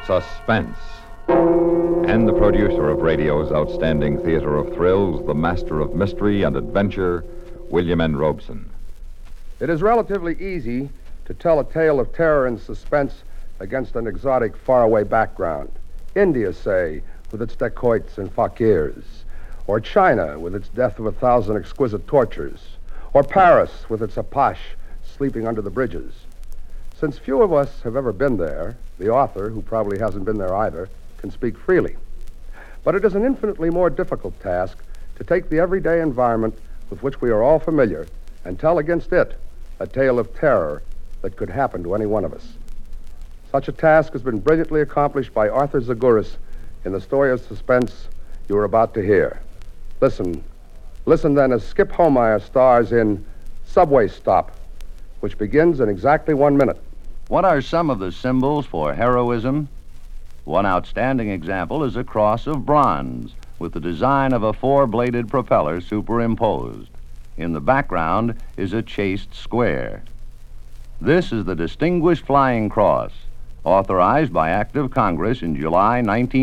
Suspense. And the producer of radio's outstanding theater of thrills, the master of mystery and adventure, William N. Robeson. It is relatively easy to tell a tale of terror and suspense against an exotic, faraway background. India, say, with its dacoits and fakirs. Or China, with its death of 1,000 exquisite tortures. Or Paris, with its apache sleeping under the bridges. Since few of us have ever been there, the author, who probably hasn't been there either, can speak freely. But it is an infinitely more difficult task to take the everyday environment with which we are all familiar and tell against it a tale of terror that could happen to any one of us. Such a task has been brilliantly accomplished by Arthur Zagoras in the story of suspense you are about to hear. Listen then as Skip Homeyer stars in Subway Stop, which begins in exactly 1 minute. What are some of the symbols for heroism? One outstanding example is a cross of bronze with the design of a 4-bladed propeller superimposed. In the background is a chased square. This is the Distinguished Flying Cross, authorized by Act of Congress in July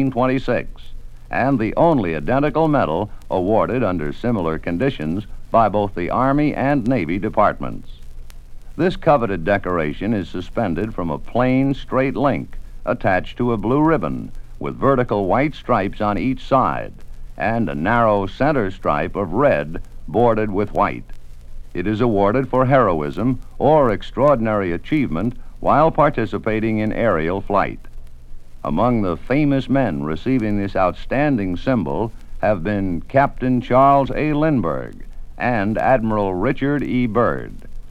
1926, and the only identical medal awarded under similar conditions by both the Army and Navy departments. This coveted decoration is suspended from a plain, straight link attached to a blue ribbon with vertical white stripes on each side and a narrow center stripe of red bordered with white. It is awarded for heroism or extraordinary achievement while participating in aerial flight. Among the famous men receiving this outstanding symbol have been Captain Charles A. Lindbergh and Admiral Richard E. Byrd.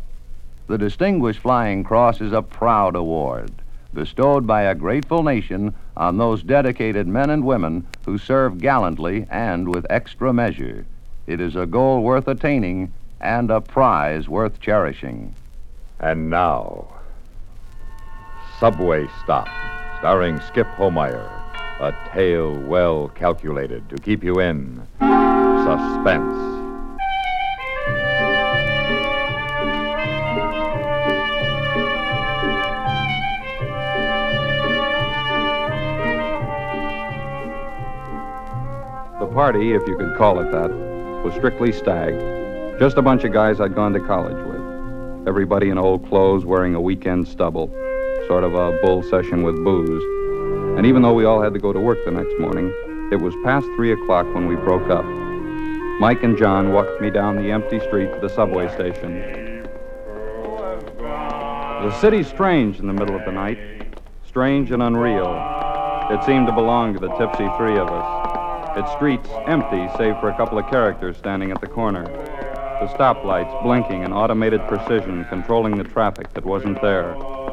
The Distinguished Flying Cross is a proud award bestowed by a grateful nation on those dedicated men and women who serve gallantly and with extra measure. It is a goal worth attaining and a prize worth cherishing. And now, Subway Stop, starring Skip Homeyer, a tale well calculated to keep you in suspense. The party, if you could call it that, was strictly stag. Just a bunch of guys I'd gone to college with. Everybody in old clothes wearing a weekend stubble. Sort of a bull session with booze. And even though we all had to go to work the next morning, it was past 3 o'clock when we broke up. Mike and John walked me down the empty street to the subway station. The city's strange in the middle of the night. Strange and unreal. It seemed to belong to the tipsy three of us. Its streets empty, save for a couple of characters standing at the corner. The stoplights blinking in automated precision, controlling the traffic that wasn't there.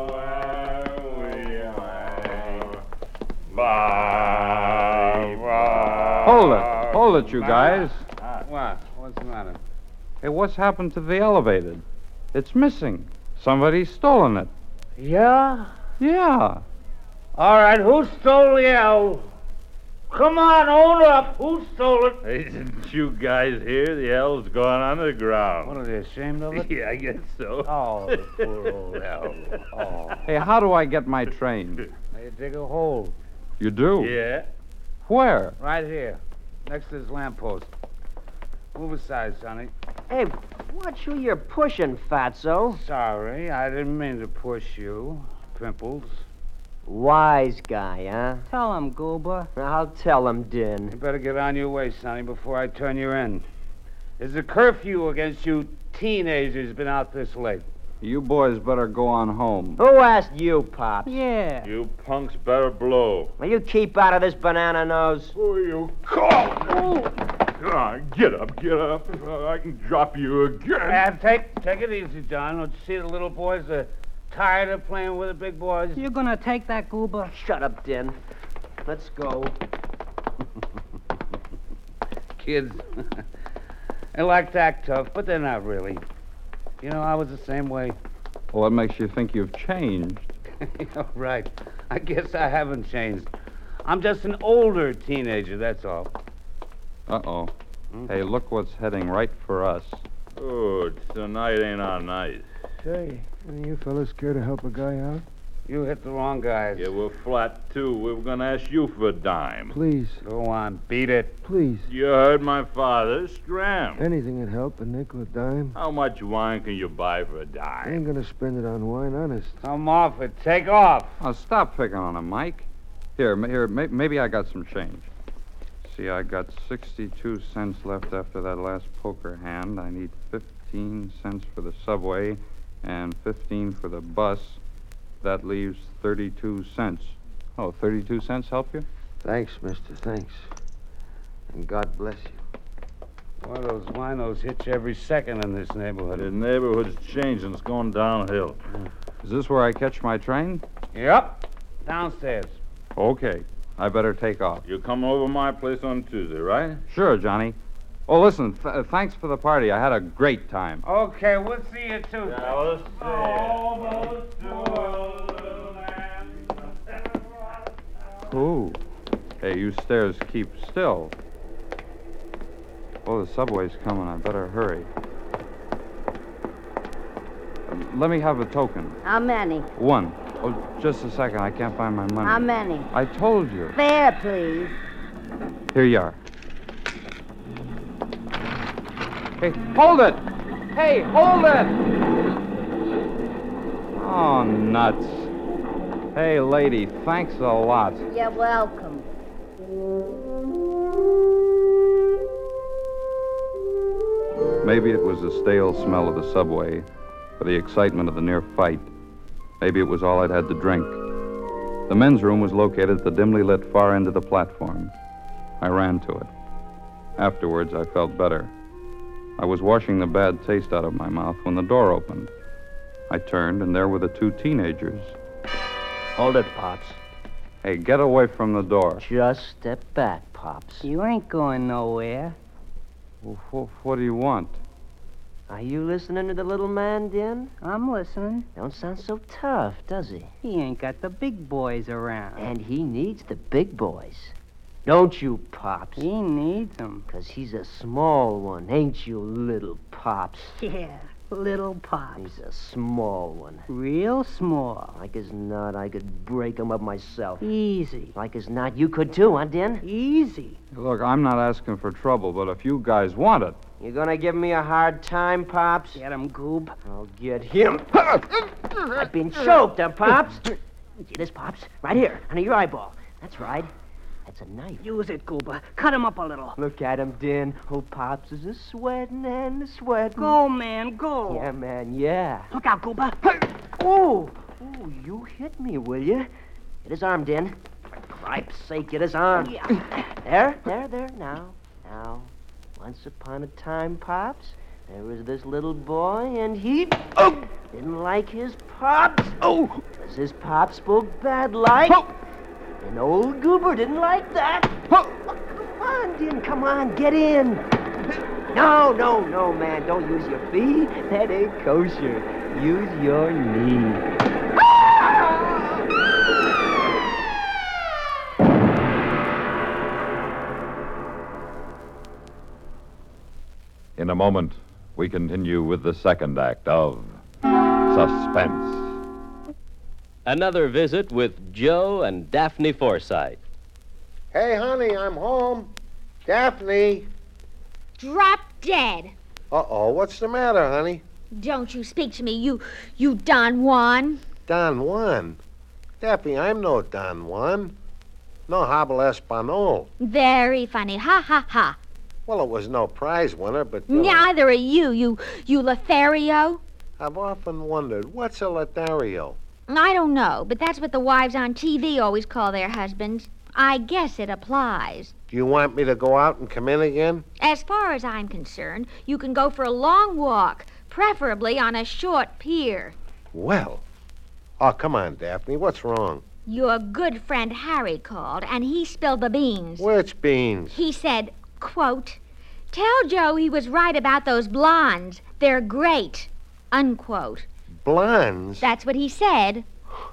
Hold it, you guys. What? What's the matter? Hey, what's happened to the elevated? It's missing. Somebody's stolen it. Yeah? Yeah. All right, who stole the L? Come on, own up. Who stole it? Hey, didn't you guys hear? The L's gone on the ground. What, are they ashamed of it? Yeah, I guess so. Oh, the poor old L. Oh. Hey, how do I get my train? They dig a hole. You do? Yeah? Where? Right here, next to this lamppost. Move aside, Sonny. Hey, watch who you're pushing, fatso. Sorry, I didn't mean to push you, Pimples. Wise guy, huh? Tell him, Goober. I'll tell him, Din. You better get on your way, Sonny, before I turn you in. There's a curfew against you teenagers been out this late. You boys better go on home. Who asked you, Pops? Yeah. You punks better blow. Will you keep out of this, banana nose? Who are you? Come on, get up. I can drop you again. Take it easy, John. Don't you see the little boys are tired of playing with the big boys? You gonna take that, Goober? Shut up, Din. Let's go. Kids. They like to act tough, but they're not really. You know, I was the same way. Well, what makes you think you've changed? You're right. I guess I haven't changed. I'm just an older teenager, that's all. Uh-oh. Hey, look what's heading right for us. Oh, tonight ain't our night. Say, any of you fellas care to help a guy out? You hit the wrong guys. Yeah, we're flat, too. We were going to ask you for a dime. Please, Go on, beat it. please. You heard my father. Scram. Anything would help, a nickel, a dime. How much wine can you buy for a I dime? ain't gonna spend it on wine, honest. Come off it. Take off. Oh, stop picking on him, Mike. Here, maybe I got some change. See, I got 62 cents left after that last poker hand. I need 15 cents for the subway and 15 for the bus. That leaves 32 cents. Oh, 32 cents help you? Thanks, mister, thanks. And God bless you. One of those winos hits you every second in this neighborhood. The neighborhood's changing. It's going downhill. Is this where I catch my train? Yep. Downstairs. Okay. I better take off. You're coming over my place on Tuesday, right? Sure, Johnny. Oh, listen, thanks for the party. I had a great time. Okay, we'll see you Tuesday. Ooh. Hey, you stairs keep still. Oh, the subway's coming. I better hurry. Let me have a token. How many? One. Oh, just a second. I can't find my money. How many? I told you. Fair, please. Here you are. Hey, hold it! Hey, hold it! Oh, nuts. Hey, lady, thanks a lot. You're welcome. Maybe it was the stale smell of the subway, or the excitement of the near fight. Maybe it was all I'd had to drink. The men's room was located at the dimly lit far end of the platform. I ran to it. Afterwards, I felt better. I was washing the bad taste out of my mouth when the door opened. I turned, and there were the two teenagers. Hold it, Pops. Hey, get away from the door. Just step back, Pops. You ain't going nowhere. What do you want? Are you listening to the little man, Den? I'm listening. Don't sound so tough, does he? He ain't got the big boys around. And he needs the big boys. Don't you, Pops? He needs 'em. 'Cause he's a small one, ain't you, little Pops? Yeah, little Pops. He's a small one. Real small. Like as not, I could break him up myself. Easy. Like as not, you could too, huh, Den? Easy. Look, I'm not asking for trouble, but if you guys want it... You gonna give me a hard time, Pops? Get 'em, Goob. I'll get him. I've been choked, huh, Pops? See this, Pops? Right here, under your eyeball. That's right. That's a knife. Use it, Goober. Cut him up a little. Look at him, Den. Oh, Pops is a sweating and a sweating. Go, man, go. Yeah, man, yeah. Look out, Goober. Oh, you hit me, will you? Get his arm, Den. For cripe's sake, get his arm. Yeah. There. Now. Once upon a time, Pops, there was this little boy, and he didn't like his Pops. Oh! 'Cause his Pop spoke bad like. And old Goober didn't like that. Oh, come on, Den, come on, get in. No, man, don't use your feet. That ain't kosher. Use your knee. In a moment, we continue with the second act of Suspense. Another visit with Joe and Daphne Forsythe. Hey, honey, I'm home. Daphne. Drop dead. Uh-oh, what's the matter, honey? Don't you speak to me, you Don Juan. Don Juan? Daphne, I'm no Don Juan. No habla español. Very funny. Ha, ha, ha. Well, it was no prize winner, but... Neither are you Lothario. I've often wondered, what's a Lothario? I don't know, but that's what the wives on TV always call their husbands. I guess it applies. Do you want me to go out and come in again? As far as I'm concerned, you can go for a long walk, preferably on a short pier. Well. Oh, come on, Daphne. What's wrong? Your good friend Harry called, and he spilled the beans. Which beans? He said, quote, "Tell Joe he was right about those blondes. They're great," unquote. Blondes? That's what he said.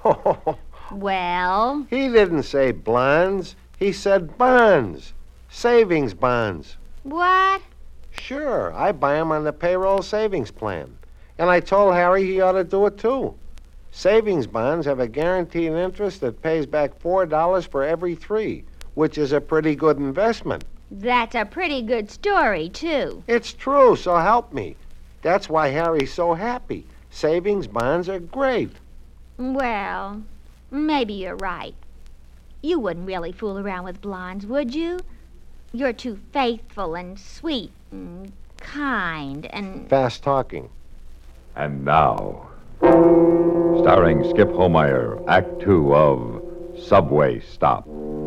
Well? He didn't say blondes. He said bonds. Savings bonds. What? Sure, I buy 'em on the payroll savings plan. And I told Harry he ought to do it, too. Savings bonds have a guaranteed interest that pays back $4 for every 3, which is a pretty good investment. That's a pretty good story, too. It's true, so help me. That's why Harry's so happy. Savings bonds are great. Well, maybe you're right. You wouldn't really fool around with blondes, would you? You're too faithful and sweet and kind and... Fast talking. And now, starring Skip Homeyer, Act 2 of Subway Stop.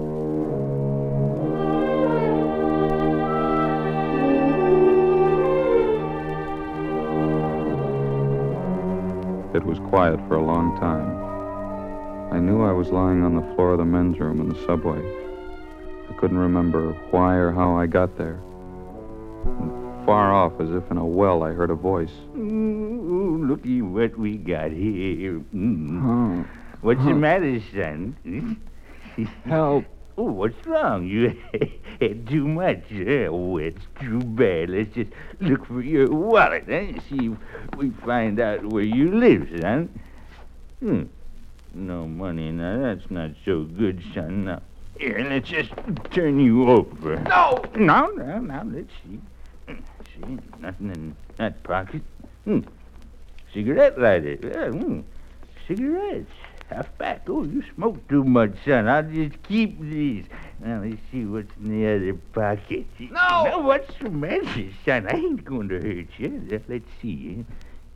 It was quiet for a long time. I knew I was lying on the floor of the men's room in the subway. I couldn't remember why or how I got there. And far off, as if in a well, I heard a voice. Ooh, looky what we got here. What's the matter, son? Help. Oh, what's wrong? You had too much. Oh, it's too bad. Let's just look for your wallet, see if we find out where you live, son. No money. Now, that's not so good, son. Now, here, let's just turn you over. No! No, let's see. See, nothing in that pocket. Cigarette lighter. Cigarettes. Half back. Oh, you smoke too much, son. I'll just keep these. Now, let's see what's in the other pocket. No! Now, what's the matter, son? I ain't going to hurt you. Let's see.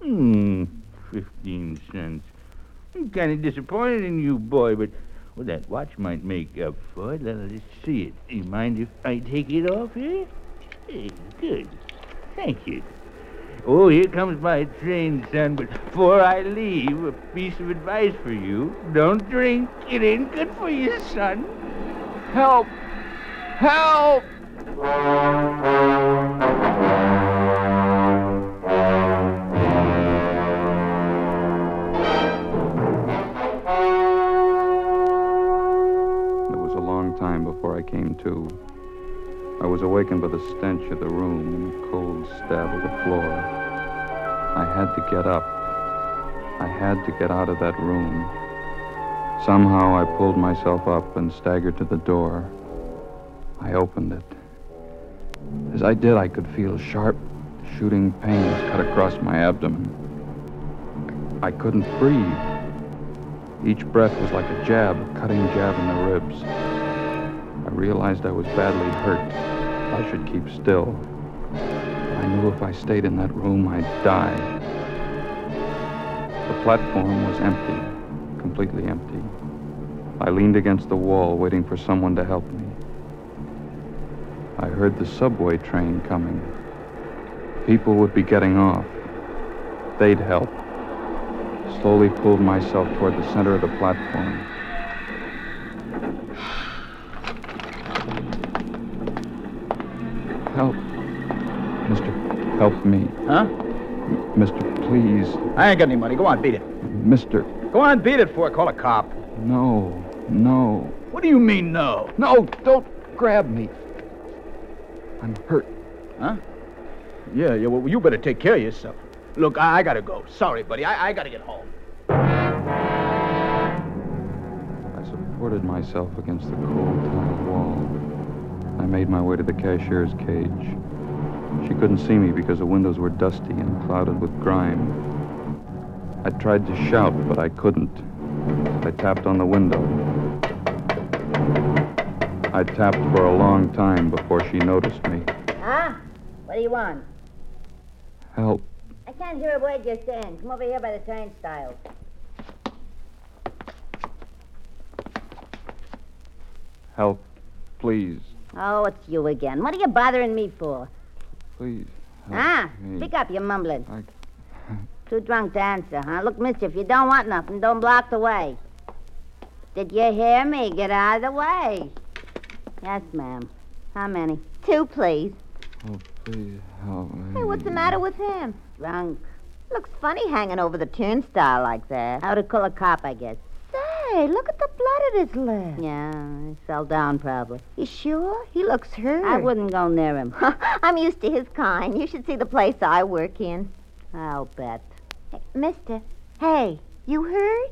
15 cents. I'm kind of disappointed in you, boy, but well, that watch might make up for it. Let's see it. Do you mind if I take it off here? Hey, good. Thank you. Oh, here comes my train, son, but before I leave, a piece of advice for you. Don't drink. It ain't good for you, son. Help! Help! It was a long time before I came to. I was awakened by the stench of the room and the cold stab of the floor. I had to get up. I had to get out of that room. Somehow I pulled myself up and staggered to the door. I opened it. As I did, I could feel sharp, shooting pains cut across my abdomen. I couldn't breathe. Each breath was like a jab, a cutting jab in the ribs. I realized I was badly hurt. I should keep still. I knew if I stayed in that room, I'd die. The platform was empty, completely empty. I leaned against the wall, waiting for someone to help me. I heard the subway train coming. People would be getting off. They'd help. Slowly pulled myself toward the center of the platform. Help. Mister, help me. Huh? Mister, please. I ain't got any money. Go on, beat it. Mister. Go on, beat it for it. Call a cop. No. What do you mean, no? No, don't grab me. I'm hurt. Huh? Yeah, well, you better take care of yourself. Look, I gotta go. Sorry, buddy. I gotta get home. I supported myself against the cold tile wall. I made my way to the cashier's cage. She couldn't see me because the windows were dusty and clouded with grime. I tried to shout, but I couldn't. I tapped on the window. I tapped for a long time before she noticed me. Huh? What do you want? Help. I can't hear a word you're saying. Come over here by the turnstile. Help, please. Oh, it's you again. What are you bothering me for? Please. Speak up, you're mumbling. Too drunk to answer, huh? Look, mister, if you don't want nothing, don't block the way. Did you hear me? Get out of the way. Yes, ma'am. How many? 2, please. Oh, please help me. Hey, what's the matter with him? Drunk. Looks funny hanging over the turnstile like that. I ought to call a cop, I guess. Say, look at the blood at his lip. Yeah, he fell down probably. You sure? He looks hurt. I wouldn't go near him. I'm used to his kind. You should see the place I work in. I'll bet. Hey, mister. Hey, You hurt?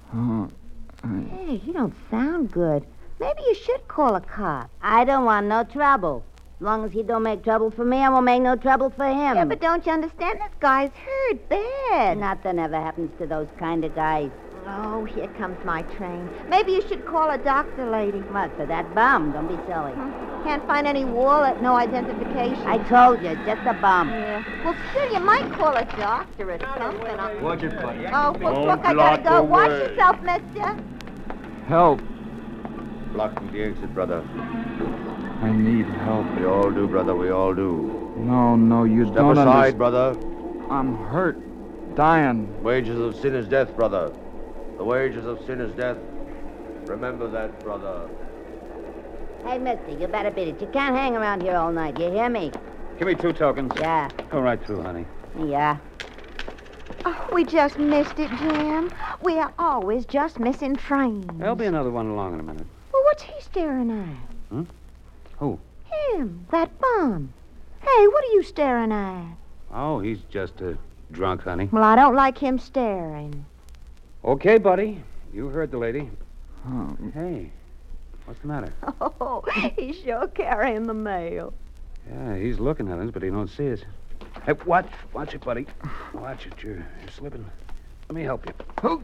Hey, you don't sound good. Maybe you should call a cop. I don't want no trouble. As long as he don't make trouble for me, I won't make no trouble for him. Yeah, but don't you understand? This guy's hurt bad. Nothing ever happens to those kind of guys. Oh, here comes my train. Maybe you should call a doctor, lady. What, for that bum? Don't be silly. Can't find any wallet, no identification. I told you, just a bum. Yeah. Well, still, you might call a doctor or something. Watch it, buddy. Oh, well, look, I gotta go. Watch yourself, mister. Help. Blocking the exit, brother. I need help. We all do, brother. We all do. No, you Step don't aside, brother. I'm hurt. Dying. Wages of sin is death, brother. The wages of sin is death. Remember that, brother. Hey, mister, you better beat it. You can't hang around here all night. You hear me? Give me 2 tokens. Yeah. Go right through, honey. Yeah. Oh, we just missed it, Jim. We are always just missing trains. There'll be another one along in a minute. Well, what's he staring at? Who? Him, that bum. Hey, what are you staring at? Oh, he's just a drunk, honey. Well, I don't like him staring. Okay, buddy. You heard the lady. Hey, what's the matter? Oh, he's sure carrying the mail. Yeah, he's looking at us, but he don't see us. Hey, watch it, buddy. Watch it. You're slipping. Let me help you.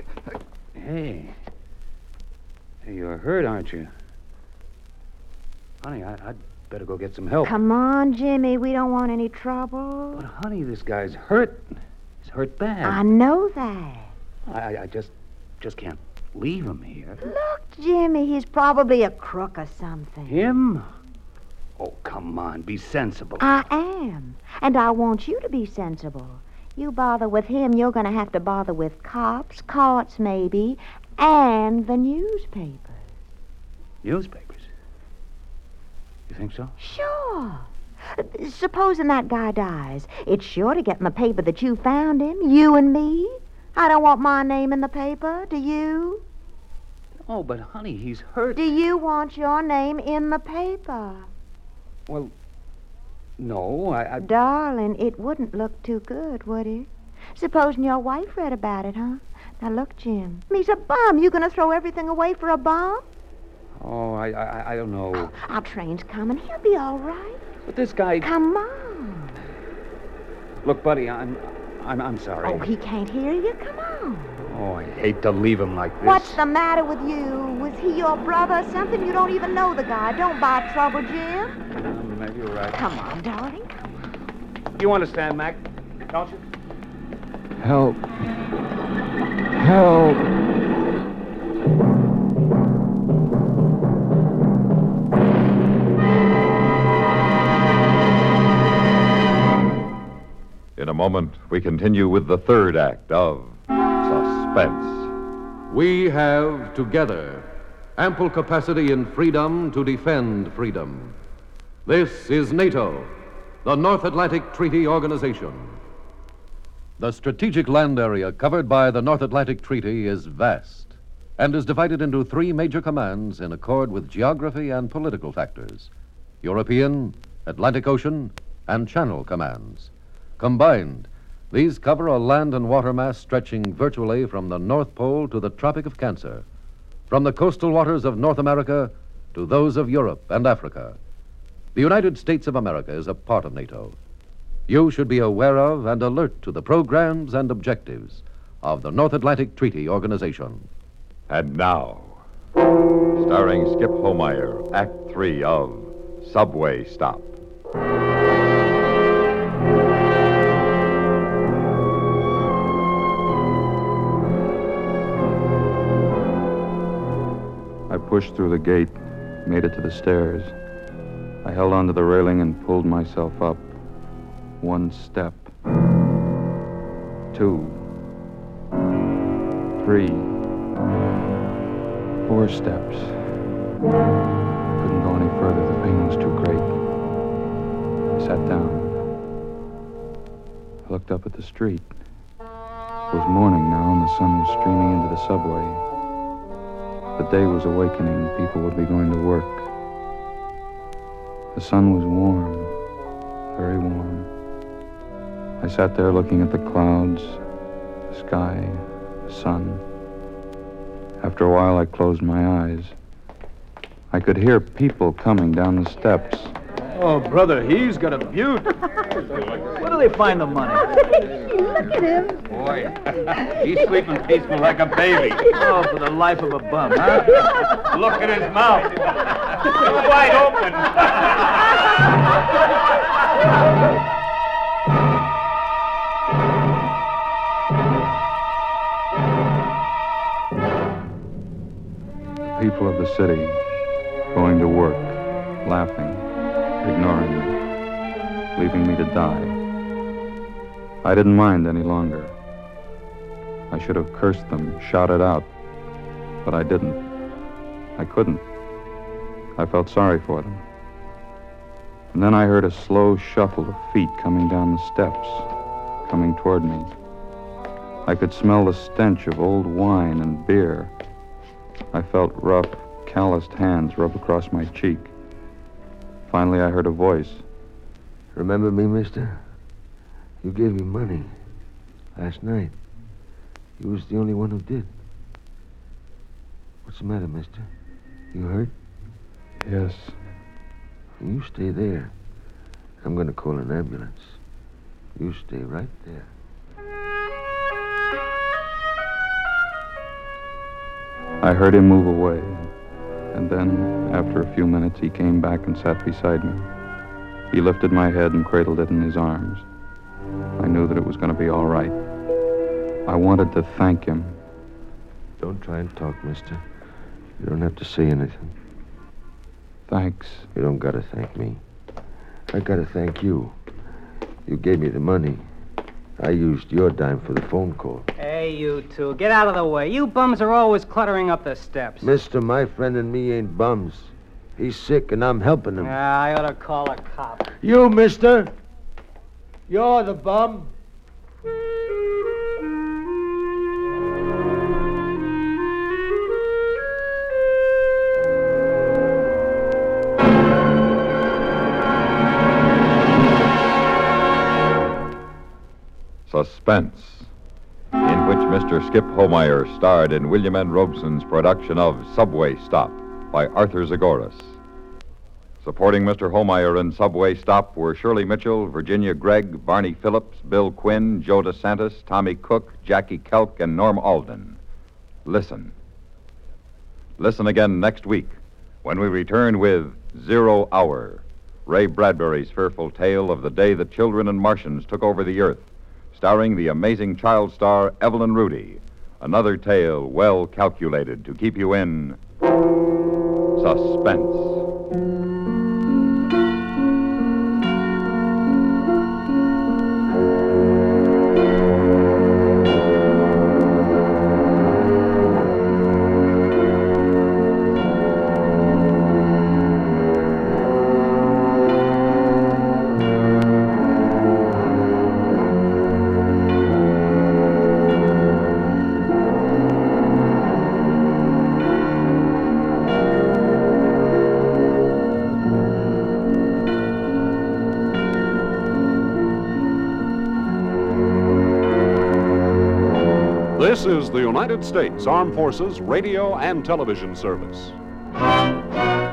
Hey, you're hurt, aren't you? Honey, I'd better go get some help. Come on, Jimmy. We don't want any trouble. But, honey, this guy's hurt. He's hurt bad. I know that. I just can't leave him here. Look, Jimmy, he's probably a crook or something. Him? Oh, come on. Be sensible. I am. And I want you to be sensible. You bother with him, you're going to have to bother with cops, courts maybe, and the newspapers. Newspapers? You think so? Sure. Supposing that guy dies, it's sure to get in the paper that you found him, you and me. I don't want my name in the paper, do you? Oh, but honey, he's hurt. Do you want your name in the paper? Well, no, I... Darling, it wouldn't look too good, would it? Supposing your wife read about it, huh? Now, look, Jim, he's a bum. You gonna throw everything away for a bum? Oh, I don't know. Our train's coming. He'll be all right. But this guy... Come on. Look, buddy, I'm sorry. Oh, he can't hear you. Come on. Oh, I hate to leave him like this. What's the matter with you? Was he your brother or something? You don't even know the guy. Don't buy trouble, Jim. Maybe you're right. Come on, darling. Come on. You understand, Mac, don't you? Help. Help. In a moment, we continue with the third act of Suspense. We have, together, ample capacity and freedom to defend freedom. This is NATO, the North Atlantic Treaty Organization. The strategic land area covered by the North Atlantic Treaty is vast and is divided into 3 major commands in accord with geography and political factors: European, Atlantic Ocean, and Channel commands. Combined, these cover a land and water mass stretching virtually from the North Pole to the Tropic of Cancer, from the coastal waters of North America to those of Europe and Africa. The United States of America is a part of NATO. You should be aware of and alert to the programs and objectives of the North Atlantic Treaty Organization. And now, starring Skip Homeyer, Act 3 of Subway Stop. I pushed through the gate, made it to the stairs. I held onto the railing and pulled myself up. 1 step. 2. 3. 4 steps. I couldn't go any further. The pain was too great. I sat down. I looked up at the street. It was morning now, and the sun was streaming into the subway. The day was awakening. People would be going to work. The sun was warm, very warm. I sat there looking at the clouds, the sky, sun. After a while, I closed my eyes. I could hear people coming down the steps. Oh, brother, he's got a beaut. Where do they find the money? Look at him. Boy, he's sleeping peaceful like a baby. Oh, for the life of a bum, huh? Look at his mouth. It's wide open. The people of the city going to work, laughing, ignoring me, leaving me to die. I didn't mind any longer. I should have cursed them, shouted out, but I didn't. I couldn't. I felt sorry for them. And then I heard a slow shuffle of feet coming down the steps, coming toward me. I could smell the stench of old wine and beer. I felt rough, calloused hands rub across my cheek. Finally, I heard a voice. Remember me, mister? You gave me money last night. You was the only one who did. What's the matter, mister? You hurt? Yes. You stay there. I'm going to call an ambulance. You stay right there. I heard him move away, and then, after a few minutes, he came back and sat beside me. He lifted my head and cradled it in his arms. I knew that it was going to be all right. I wanted to thank him. Don't try and talk, mister. You don't have to say anything. Thanks. You don't got to thank me. I got to thank you. You gave me the money. I used your dime for the phone call. Hey, you two, get out of the way. You bums are always cluttering up the steps. Mister, my friend and me ain't bums. He's sick and I'm helping him. Yeah, I ought to call a cop. You, mister. You're the bum. Suspense, in which Mr. Skip Homeyer starred in William N. Robeson's production of Subway Stop by Arthur Zagoras. Supporting Mr. Homeyer in Subway Stop were Shirley Mitchell, Virginia Gregg, Barney Phillips, Bill Quinn, Joe DeSantis, Tommy Cook, Jackie Kelk, and Norm Alden. Listen. Listen again next week when we return with 0 Hour, Ray Bradbury's fearful tale of the day the children and Martians took over the Earth, starring the amazing child star Evelyn Rudy. Another tale well calculated to keep you in suspense. This is the United States Armed Forces Radio and Television Service.